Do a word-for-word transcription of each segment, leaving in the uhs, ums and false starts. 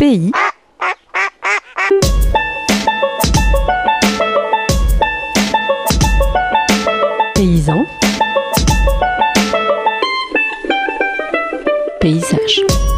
Pays. Paysan. Paysage.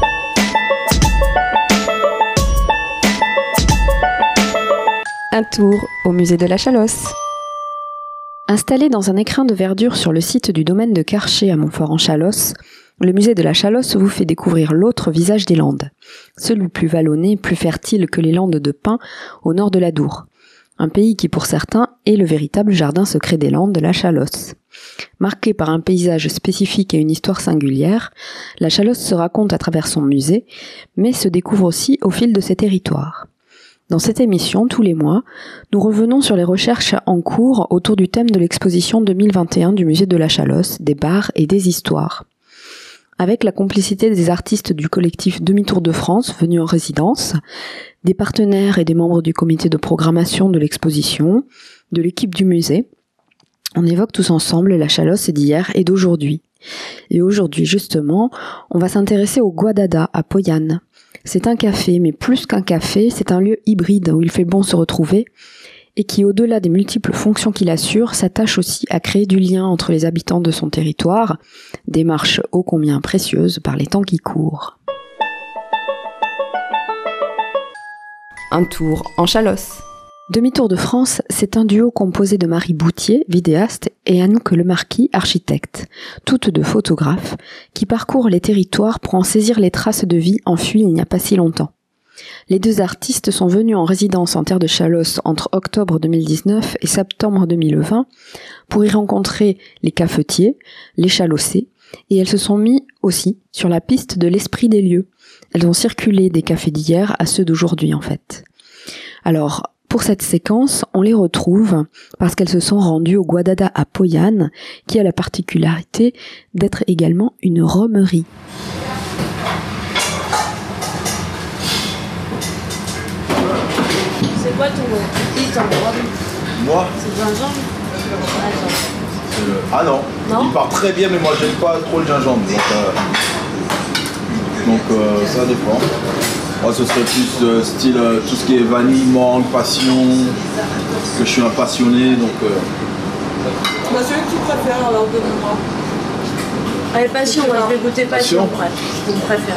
Un tour au musée de la Chalosse. Installé dans un écrin de verdure sur le site du domaine de Carcher à Montfort-en-Chalosse, le musée de la Chalosse vous fait découvrir l'autre visage des Landes, celui plus vallonné, plus fertile que les Landes de pin au nord de l'Adour. Un pays qui pour certains est le véritable jardin secret des Landes, la Chalosse. Marqué par un paysage spécifique et une histoire singulière, la Chalosse se raconte à travers son musée, mais se découvre aussi au fil de ses territoires. Dans cette émission, tous les mois, nous revenons sur les recherches en cours autour du thème de l'exposition deux mille vingt et un du musée de la Chalosse, des bars et des histoires. Avec la complicité des artistes du collectif Demi-Tour de France venus en résidence, des partenaires et des membres du comité de programmation de l'exposition, de l'équipe du musée, on évoque tous ensemble la Chalosse d'hier et d'aujourd'hui. Et aujourd'hui, justement, on va s'intéresser au Guadada à Poyane. C'est un café, mais plus qu'un café, c'est un lieu hybride où il fait bon se retrouver et qui, au-delà des multiples fonctions qu'il assure, s'attache aussi à créer du lien entre les habitants de son territoire, démarche ô combien précieuse par les temps qui courent. Un tour en Chalosse. Demi-Tour de France, c'est un duo composé de Marie Boutier, vidéaste, et Anouk Lemarquis, architecte, toutes deux photographes, qui parcourent les territoires pour en saisir les traces de vie enfuies il n'y a pas si longtemps. Les deux artistes sont venus en résidence en terre de Chalosse entre octobre deux mille dix-neuf et septembre deux mille vingt pour y rencontrer les cafetiers, les chalossés, et elles se sont mis aussi sur la piste de l'esprit des lieux. Elles ont circulé des cafés d'hier à ceux d'aujourd'hui en fait. Alors, pour cette séquence, on les retrouve parce qu'elles se sont rendues au Guadada à Poyane, qui a la particularité d'être également une rhummerie. C'est quoi ton petit ton rhum? Moi C'est le gingembre? euh, Ah non. Non, il part très bien, mais moi j'aime pas trop le gingembre. Donc, euh, donc euh, ça dépend. Moi ce serait plus euh, style euh, tout ce qui est vanille, mangue, passion, que je suis un passionné. Donc, euh... Bah, celui que tu préfères alors donne-moi. allez, passion, moi je vais goûter passion. Passion. Ouais, c'est mon préféré.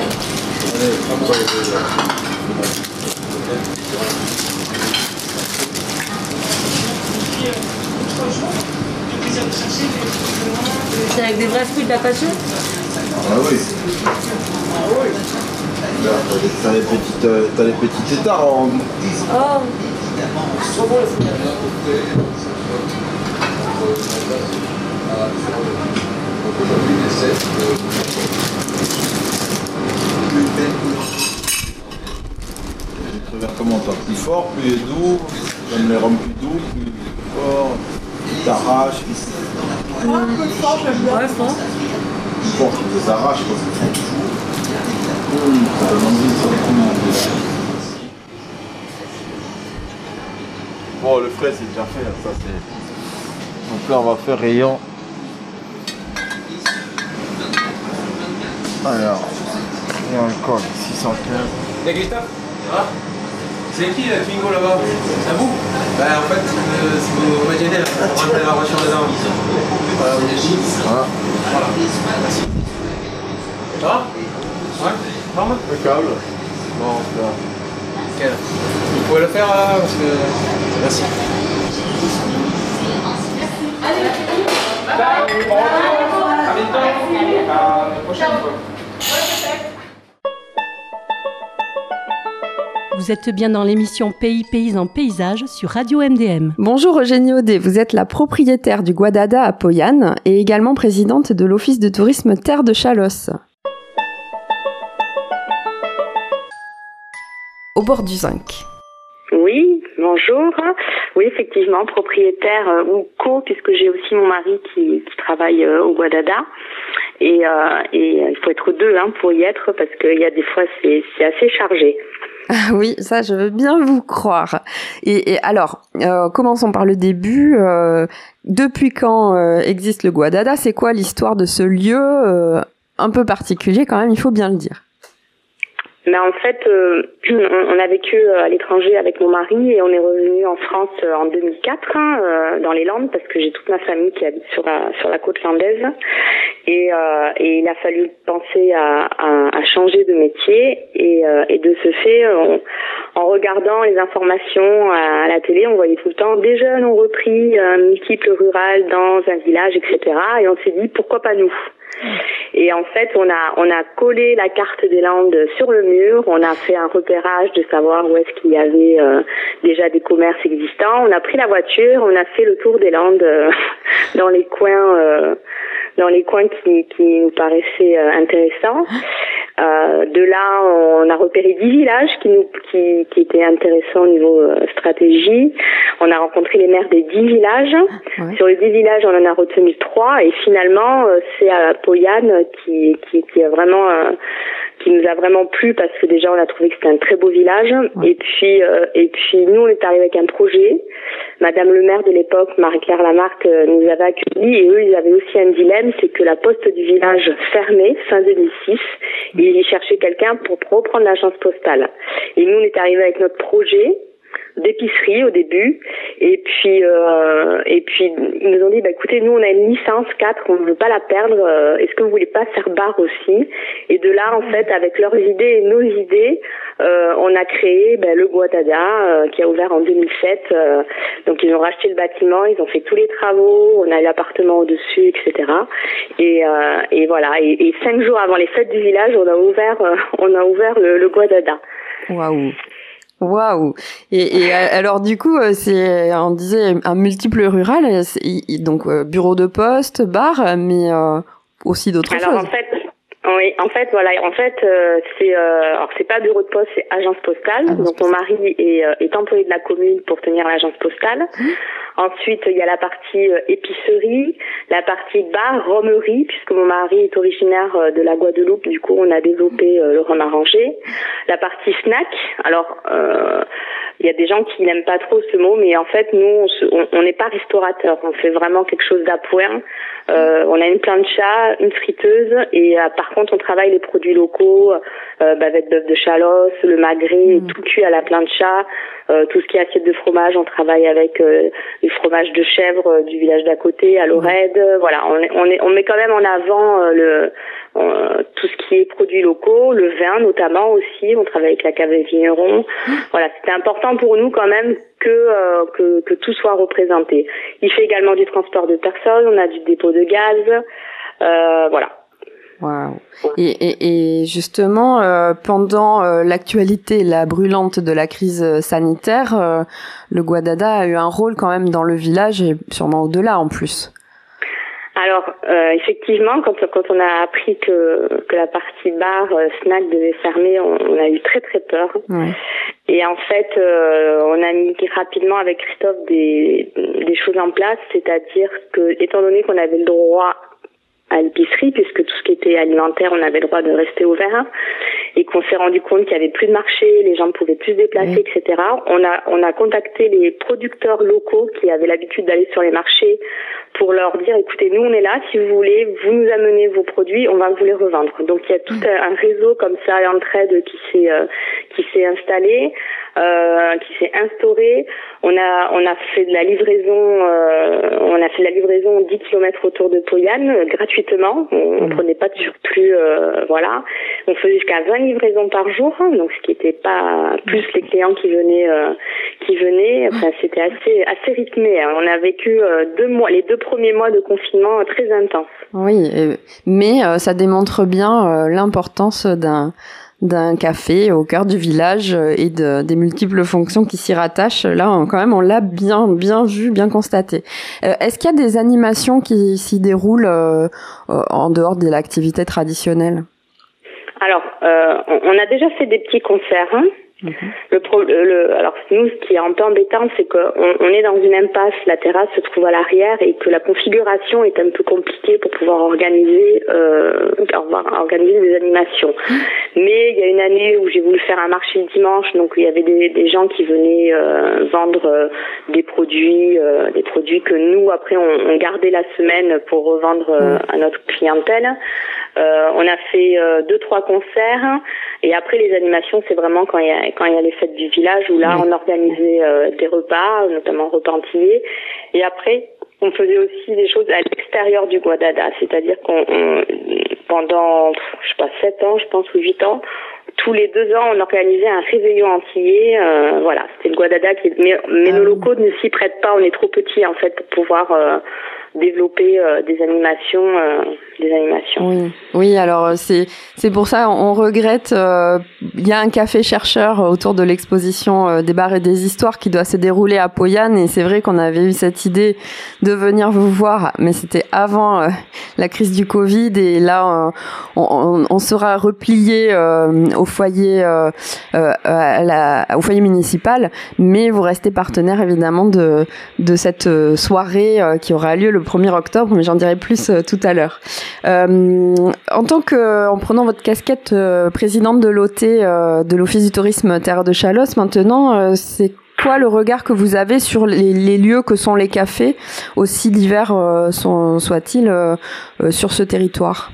C'est avec des vrais fruits de la passion? Ah oui. Là, t'as les petites, euh, t'as les petits tétards en... Oh. Tu préfères comment toi? Plus fort, plus doux? J'aime les rhums plus doux, plus fort, qui t'arrachent, qui... Un peu fort, j'aime bien. Ouais, fort. Plus fort, qui les arrache quoi. Mmh, ça donne envie de se retrouver. Bon, le frais c'est déjà fait, là. Ça c'est... Donc là on va faire rayon. Alors, il y a un col, six cent quinze. Y'a Christophe? Ah, c'est qui la Twingo là-bas? C'est à vous? Bah en fait, euh, si vous m'avez aidé là, on rentre la voiture dedans. Voilà, vous avez dit. Voilà. Voilà. Merci. Ça va? Ouais? Forme? Impeccable. Bon, c'est là. Nickel. Vous pouvez le faire là, parce que... Merci. À bientôt. À la prochaine fois. Vous êtes bien dans l'émission Pays, Paysans, Paysage sur Radio M D M. Bonjour Eugénie Audet, vous êtes la propriétaire du Guadada à Poyane et également présidente de l'Office de tourisme Terre de Chalosse. Au bord du zinc. Oui, bonjour. Oui, effectivement, propriétaire euh, ou co, puisque j'ai aussi mon mari qui, qui travaille euh, au Guadada. Et, euh, et il faut être deux hein, pour y être, parce qu'il y a des fois, c'est, c'est assez chargé. Ah oui, ça, je veux bien vous croire. Et, et alors, euh, commençons par le début. Euh, depuis quand euh, existe le Guadada? C'est quoi l'histoire de ce lieu euh, un peu particulier quand même, il faut bien le dire. Mais en fait, euh, on a vécu à l'étranger avec mon mari et on est revenu en France en deux mille quatre, hein, euh, dans les Landes, parce que j'ai toute ma famille qui habite sur la sur la côte landaise. Et, euh, et il a fallu penser à, à, à changer de métier. Et, euh, et de ce fait, on, en regardant les informations à, à la télé, on voyait tout le temps des jeunes ont repris un multiple rural dans un village, et cetera. Et on s'est dit pourquoi pas nous. Et en fait, on a on a collé la carte des Landes sur le mur. On a fait un repérage de savoir où est-ce qu'il y avait euh, déjà des commerces existants. On a pris la voiture, on a fait le tour des Landes euh, dans les coins euh, dans les coins qui qui nous paraissaient euh, intéressants. Euh, de là, on a repéré dix villages qui nous qui qui étaient intéressants au niveau euh, stratégie. On a rencontré les maires des dix villages. Ouais. Sur les dix villages, on en a retenu trois et finalement, euh, c'est à Poyane qui qui qui a vraiment euh, qui nous a vraiment plu parce que déjà on a trouvé que c'était un très beau village. Ouais. Et puis euh, et puis nous on est arrivé avec un projet. Madame le maire de l'époque, Marie-Claire Lamarck, euh, nous avait accueillis et eux ils avaient aussi un dilemme, c'est que la poste du village fermait fin deux mille six et ils cherchaient quelqu'un pour reprendre l'agence postale. Et nous on est arrivé avec notre projet d'épicerie au début et puis euh, et puis ils nous ont dit bah écoutez nous on a une licence quatre, on ne veut pas la perdre, euh, est-ce que vous voulez pas faire bar aussi? Et de là en fait avec leurs idées et nos idées euh, on a créé bah, le Guadada euh, qui a ouvert en deux mille sept, euh, donc ils ont racheté le bâtiment, ils ont fait tous les travaux, on a l'appartement au-dessus, etc. Et, euh, et voilà et, et cinq jours avant les fêtes du village on a ouvert euh, on a ouvert le, le Guadada. Waouh. Waouh. Et, et alors du coup, c'est on disait un multiple rural, donc bureau de poste, bar, mais euh, aussi d'autres alors, choses. En fait, oui, en fait, voilà, en fait, euh, c'est euh, alors c'est pas bureau de poste, c'est agence postale. Agence donc postale. Mon mari est, euh, est employé de la commune pour tenir l'agence postale. Mmh. Ensuite, il y a la partie euh, épicerie, la partie bar, rhummerie, puisque mon mari est originaire euh, de la Guadeloupe. Du coup, on a développé euh, le rhum arrangé. La partie snack. Alors, euh, il y a des gens qui n'aiment pas trop ce mot, mais en fait, nous, on n'est pas restaurateur. On fait vraiment quelque chose d'appoint. Euh, on a une plancha, une friteuse, et euh, par contre, on travaille les produits locaux, euh, bavette d'œuf de Chalosse, le magret, mmh. tout cuit à la plancha. Euh, tout ce qui est assiette de fromage, on travaille avec euh, les fromages de chèvre euh, du village d'à côté, à Lorède. Mmh. Voilà, on, est, on, est, on met quand même en avant euh, le, euh, tout ce qui est produits locaux, le vin notamment aussi. On travaille avec la cave des vignerons. Mmh. Voilà, c'était important pour nous quand même que, euh, que que tout soit représenté. Il fait également du transport de personnes. On a du dépôt de gaz. Euh, voilà. Wow. Et, et, et justement, euh, pendant euh, l'actualité, la brûlante de la crise sanitaire, euh, le Guadada a eu un rôle quand même dans le village et sûrement au-delà en plus. Alors, euh, effectivement, quand, quand on a appris que, que la partie bar, euh, snack devait fermer, on, on a eu très très peur. Ouais. Et en fait, euh, on a mis rapidement avec Christophe des, des choses en place, c'est-à-dire que, étant donné qu'on avait le droit à l'épicerie, puisque tout ce qui était alimentaire, on avait le droit de rester ouvert, et qu'on s'est rendu compte qu'il y avait plus de marché, les gens ne pouvaient plus se déplacer, mmh. et cetera. On a on a contacté les producteurs locaux qui avaient l'habitude d'aller sur les marchés pour leur dire, écoutez, nous on est là, si vous voulez, vous nous amenez vos produits, on va vous les revendre. Donc il y a tout mmh. un réseau comme ça, l'entraide qui s'est euh, qui s'est installé, euh, qui s'est instauré. On a on a fait de la livraison, euh, on a fait de la livraison dix kilomètres autour de Poyane euh, gratuitement. On, on prenait pas de surplus, euh, voilà. On faisait jusqu'à vingt livraisons par jour, hein, donc ce qui était pas plus les clients qui venaient euh, qui venaient. Enfin, c'était assez assez rythmé. Hein. On a vécu euh, deux mois, les deux premiers mois de confinement euh, très intenses. Oui, mais euh, ça démontre bien euh, l'importance d'un d'un café au cœur du village et de, des multiples fonctions qui s'y rattachent. Là, on, quand même, on l'a bien, bien vu, bien constaté. Euh, est-ce qu'il y a des animations qui s'y déroulent euh, en dehors de l'activité traditionnelle ? Alors, euh, on a déjà fait des petits concerts. Hein. Mmh. Le, pro, le alors nous, ce qui est un peu embêtant, c'est qu'on on est dans une impasse. La terrasse se trouve à l'arrière et que la configuration est un peu compliquée pour pouvoir organiser, euh, organiser des animations. Mmh. Mais il y a une année où j'ai voulu faire un marché le dimanche, donc il y avait des, des gens qui venaient euh, vendre euh, des produits, euh, des produits que nous après on, on gardait la semaine pour revendre euh, mmh. à notre clientèle. Euh, on a fait euh, deux, trois concerts. Et après, les animations, c'est vraiment quand il y a, quand il y a les fêtes du village où là, oui. on organisait euh, des repas, notamment repas antillais. Et après, on faisait aussi des choses à l'extérieur du Guadada. C'est-à-dire qu'on, on, pendant, je sais pas, sept ans, je pense, ou huit ans, tous les deux ans, on organisait un réveillon antillais. Euh, voilà, c'était le Guadada qui, mais, mais nos locaux ne s'y prêtent pas. On est trop petits, en fait, pour pouvoir, euh, développer euh, des animations euh, des animations. Oui, oui, alors c'est c'est pour ça on regrette euh, il y a un café chercheur autour de l'exposition euh, des bars et des histoires qui doit se dérouler à Poyane, et c'est vrai qu'on avait eu cette idée de venir vous voir, mais c'était avant euh, la crise du Covid, et là euh, on, on sera replié euh, au foyer euh, euh, à la, au foyer municipal, mais vous restez partenaire évidemment de de cette soirée euh, qui aura lieu le premier octobre, mais j'en dirai plus euh, tout à l'heure. Euh, en tant que, en prenant votre casquette euh, présidente de l'O T euh, de l'Office du tourisme Terre de Chalosse, maintenant, euh, c'est quoi le regard que vous avez sur les, les lieux que sont les cafés, aussi divers euh, sont, soient-ils, euh, euh, sur ce territoire?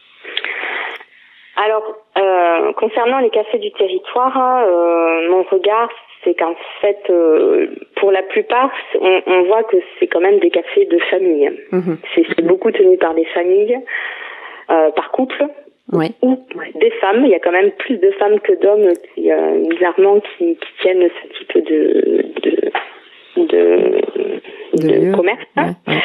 Alors, euh, concernant les cafés du territoire, euh, mon regard, c'est qu'en fait, euh, pour la plupart, on, on voit que c'est quand même des cafés de famille. Mmh. C'est, c'est beaucoup tenu par des familles, euh, par couple, oui. ou des femmes. Il y a quand même plus de femmes que d'hommes, qui, euh, bizarrement, qui, qui tiennent ce type de de de, de, de commerce. Ouais, ouais.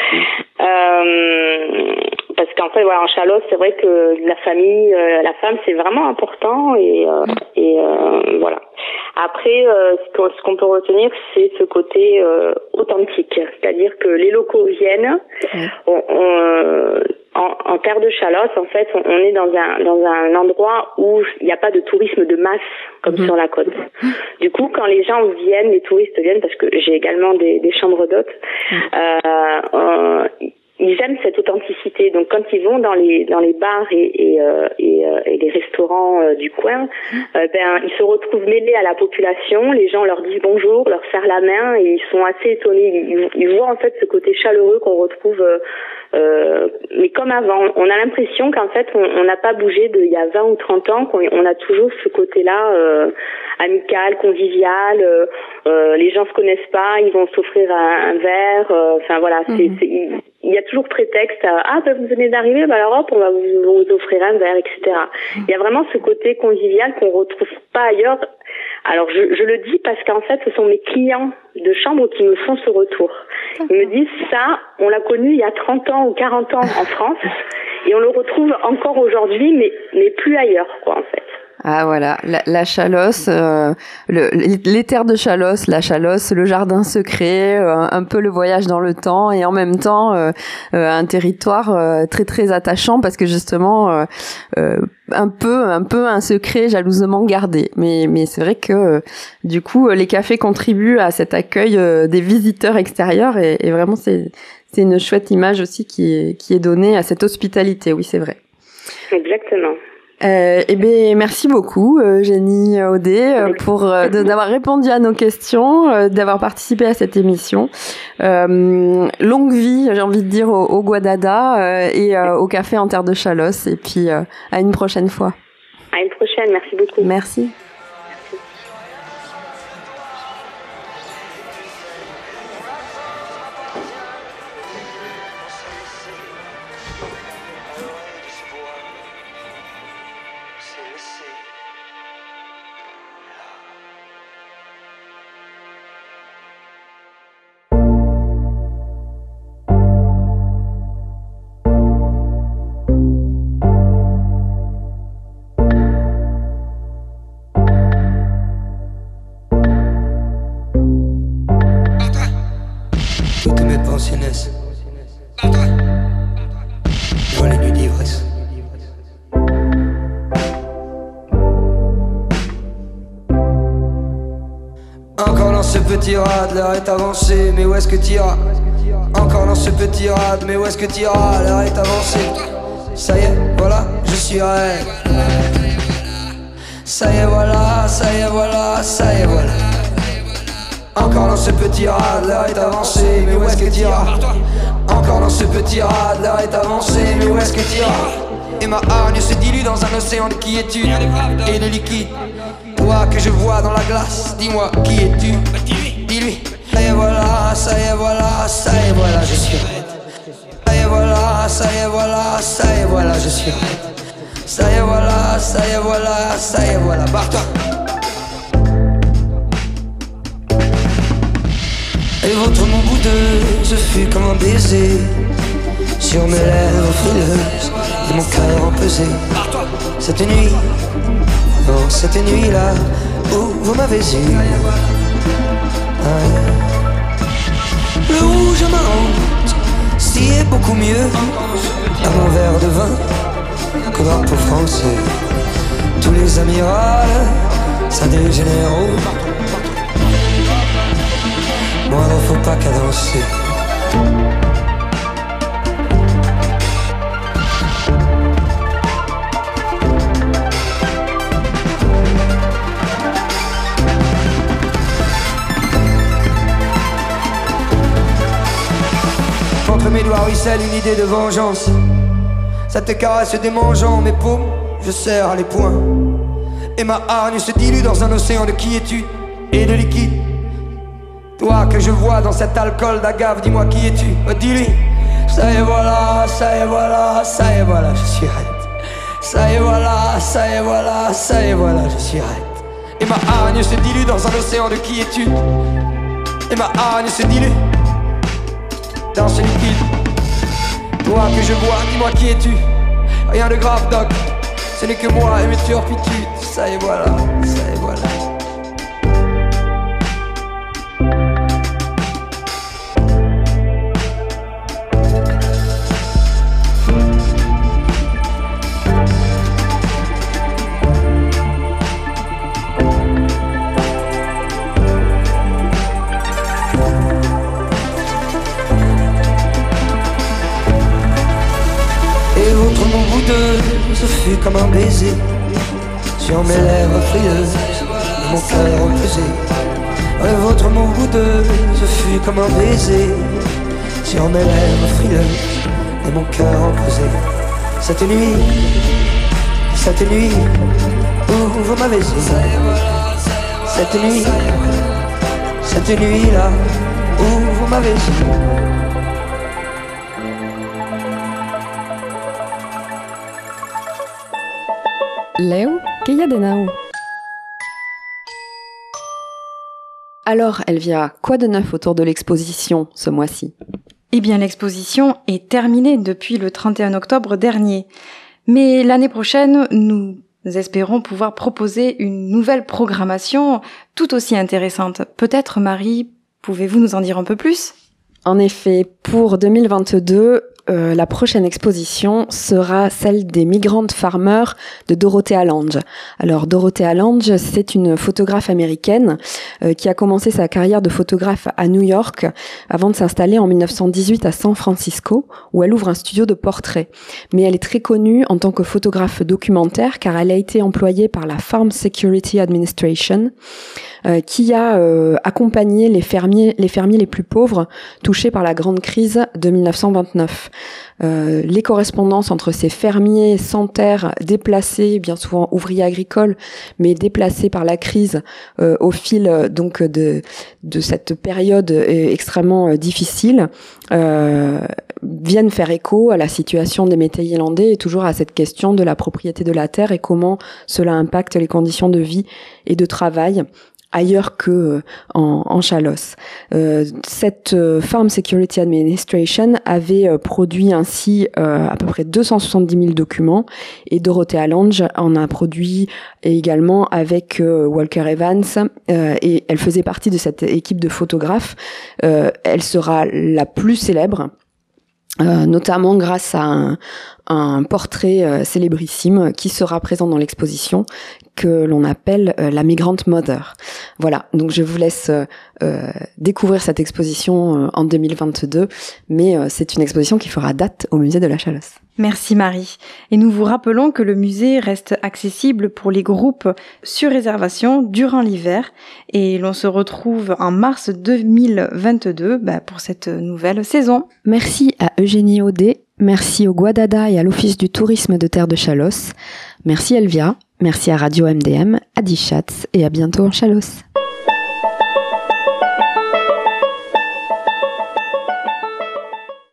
Euh, parce qu'en fait, voilà, en Chalosse, c'est vrai que la famille, euh, la femme, c'est vraiment important, et euh, et euh, voilà. Après, euh, ce, qu'on, ce qu'on peut retenir, c'est ce côté euh, authentique, c'est-à-dire que les locaux viennent. Mmh. On, on, en, en terre de Chalosse, en fait, on, on est dans un dans un endroit où il n'y a pas de tourisme de masse comme mmh. sur la côte. Mmh. Du coup, quand les gens viennent, les touristes viennent, parce que j'ai également des, des chambres d'hôtes. Mmh. Euh, euh, Ils aiment cette authenticité. Donc, quand ils vont dans les dans les bars et et euh, et, euh, et les restaurants euh, du coin, euh, ben ils se retrouvent mêlés à la population. Les gens leur disent bonjour, leur serrent la main, et ils sont assez étonnés. Ils, ils voient en fait ce côté chaleureux qu'on retrouve, euh, euh, mais comme avant. On a l'impression qu'en fait on n'a pas bougé de il y a vingt ou trente ans. Qu'on on a toujours ce côté-là euh, amical, convivial. Euh, euh, les gens se connaissent pas, ils vont s'offrir un, un verre. Euh, enfin voilà, c'est, mm-hmm. c'est il, il y a toujours prétexte à ah ben vous venez d'arriver, ben alors hop on va vous, vous offrir un verre, et cetera. Il y a vraiment ce côté convivial qu'on retrouve pas ailleurs. Alors je, je le dis parce qu'en fait ce sont mes clients de chambre qui me font ce retour. Ils me disent ça, on l'a connu il y a trente ans ou quarante ans en France, et on le retrouve encore aujourd'hui, mais mais plus ailleurs quoi en fait. Ah voilà, la, la Chalosse, euh, le, les terres de Chalosse, la Chalosse, le jardin secret, euh, un peu le voyage dans le temps, et en même temps euh, euh, un territoire euh, très très attachant, parce que justement euh, euh, un peu un peu un secret jalousement gardé. Mais mais c'est vrai que euh, du coup les cafés contribuent à cet accueil euh, des visiteurs extérieurs, et, et vraiment c'est c'est une chouette image aussi qui est qui est donnée à cette hospitalité. Oui, c'est vrai. Exactement. Euh, eh bien, merci beaucoup, Eugénie Audet, euh, pour euh, de, d'avoir répondu à nos questions, euh, d'avoir participé à cette émission. Euh, longue vie, j'ai envie de dire, au, au Guadada euh, et euh, au café en terre de Chalosse. Et puis, euh, à une prochaine fois. À une prochaine, merci beaucoup. Merci. Dans les nuits d'ivresse. Encore dans ce petit rad, l'heure est avancée, mais où est-ce que t'iras? Encore dans ce petit rad, mais où est-ce que t'iras? L'heure est avancée. Ça y est, voilà, je suis à elle. Ça y est, voilà, ça y est, voilà, ça y est, voilà. Encore dans ce petit rad, l'heure est avancée, mais où est-ce que t'iras? Encore dans ce petit rad, l'heure est avancée, mais où est-ce que t'iras? Et ma hargne se dilue dans un océan de quiétude et de liquide. Toi que je vois dans la glace, dis-moi qui es-tu? Dis-lui. Ça y est voilà, ça y est voilà, ça y est voilà, je suis raide. Ça y est voilà, ça y est voilà, ça y est voilà, je suis raide. Ça y est voilà, ça y est voilà, ça y est voilà, barre-toi. Et votre mon boudeux, ce fut comme un baiser sur mes lèvres frileuses et mon cœur empesé. Cette nuit, oh cette nuit-là, où vous m'avez eu. Ouais. Le rouge à ma honte, s'y est beaucoup mieux à mon verre de vin que drapeau français. Tous les amirals, ça des généraux. Moi n'en faut pas cadencer. Entre mes doigts ruisselle une idée de vengeance. Ça te caresse démangeant mes paumes, je serre les poings. Et ma hargne se dilue dans un océan de quiétude et de liquide. Toi que je vois dans cet alcool d'agave, dis-moi qui es-tu? Oh, dis-lui. Ça y est voilà, ça y est voilà, ça y est voilà, je suis raide. Ça y est voilà, ça y est voilà, ça y est voilà, je suis raide. Et ma hargne se dilue dans un océan de quiétude. Et ma hargne se dilue dans ce liquide. Toi que je vois, dis-moi qui es-tu? Rien de grave doc, ce n'est que moi et mes turpitudes. Ça y est voilà, ça y est voilà. Ce fut comme un baiser sur mes lèvres frileuses et mon cœur empesé. Le vôtre mon boudeux, ce fut comme un baiser sur mes lèvres frileuses et mon cœur empesé. Cette nuit, cette nuit où vous m'avez eu. Cette nuit, cette nuit-là où vous m'avez eu. Leo, que y a de nou? Alors, Elvira, quoi de neuf autour de l'exposition ce mois-ci? Eh bien, l'exposition est terminée depuis le trente et un octobre dernier. Mais l'année prochaine, nous espérons pouvoir proposer une nouvelle programmation tout aussi intéressante. Peut-être, Marie, pouvez-vous nous en dire un peu plus? En effet, pour deux mille vingt-deux, Euh, la prochaine exposition sera celle des Migrant Farmers de Dorothea Lange. Alors Dorothea Lange, c'est une photographe américaine euh, qui a commencé sa carrière de photographe à New York avant de s'installer en mille neuf cent dix-huit à San Francisco où elle ouvre un studio de portrait. Mais elle est très connue en tant que photographe documentaire car elle a été employée par la Farm Security Administration euh, qui a euh, accompagné les fermiers, les fermiers les plus pauvres touchés par la grande crise de mille neuf cent vingt-neuf. Euh, les correspondances entre ces fermiers sans terre déplacés, bien souvent ouvriers agricoles, mais déplacés par la crise euh, au fil donc de de cette période extrêmement euh, difficile, euh, viennent faire écho à la situation des métayélandais et toujours à cette question de la propriété de la terre et comment cela impacte les conditions de vie et de travail ailleurs que euh, en, en Chalosse. Euh, cette euh, Farm Security Administration avait euh, produit ainsi euh, à peu près deux cent soixante-dix mille documents et Dorothea Lange en a produit également avec euh, Walker Evans euh, et elle faisait partie de cette équipe de photographes. Euh, elle sera la plus célèbre. Euh, notamment grâce à un, un portrait euh, célébrissime qui sera présent dans l'exposition que l'on appelle euh, la Migrant Mother. Voilà, donc je vous laisse euh, euh, découvrir cette exposition euh, en deux mille vingt-deux, mais euh, c'est une exposition qui fera date au musée de la Chalosse. Merci Marie. Et nous vous rappelons que le musée reste accessible pour les groupes sur réservation durant l'hiver et l'on se retrouve en mars deux mille vingt-deux bah, pour cette nouvelle saison. Merci à Eugénie Audet Merci au Guadada et à l'Office du tourisme de Terre de Chalosse. Merci Elvia, merci à Radio M D M, à Dichatz et à bientôt en Chalosse.